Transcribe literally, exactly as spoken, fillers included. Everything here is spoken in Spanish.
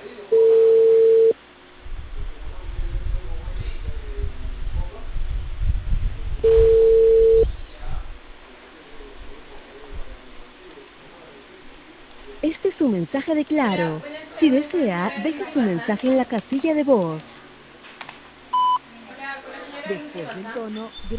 Este es su mensaje de Claro. Si desea, deje su mensaje en la casilla de voz. Después del tono,